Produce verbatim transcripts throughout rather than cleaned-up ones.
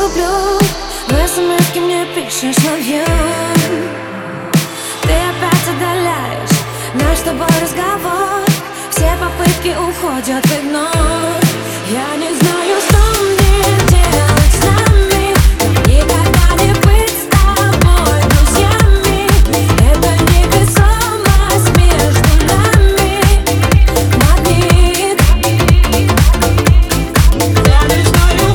люблю. В смс-ке мне пишешь love you. Ты опять отдаляешь наш с тобой разговор. Все попытки уходят в игнор. Я не знаю, что мне делать с нами. Никогда не быть с тобой друзьями. Это невесомость между нами. Магнит. Я не знаю.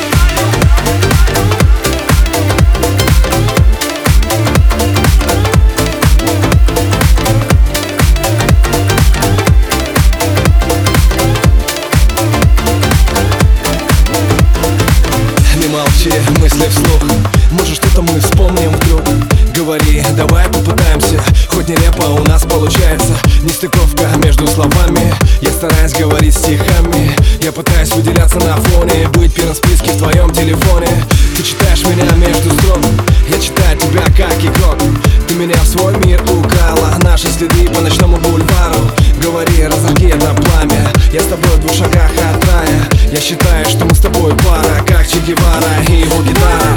Не молчи, мысли вслух. Может, что-то мы вспомним вдруг. Говори, давай попытаемся. Хоть нелепо у нас получается. Нестыковка между словами. Я стараюсь говорить стихами. Я пытаюсь выделяться на фоне. Быть первым в списке в твоем телефоне. Ты читаешь меня между строк. Я читаю тебя как игрок. Ты меня в свой мир украла. Наши следы по ночному бульвару. Говори, разожги это пламя. Я с тобой в двух шагах от рая. Я считаю, что мы с тобой пара, как Че Гевара и его гитара.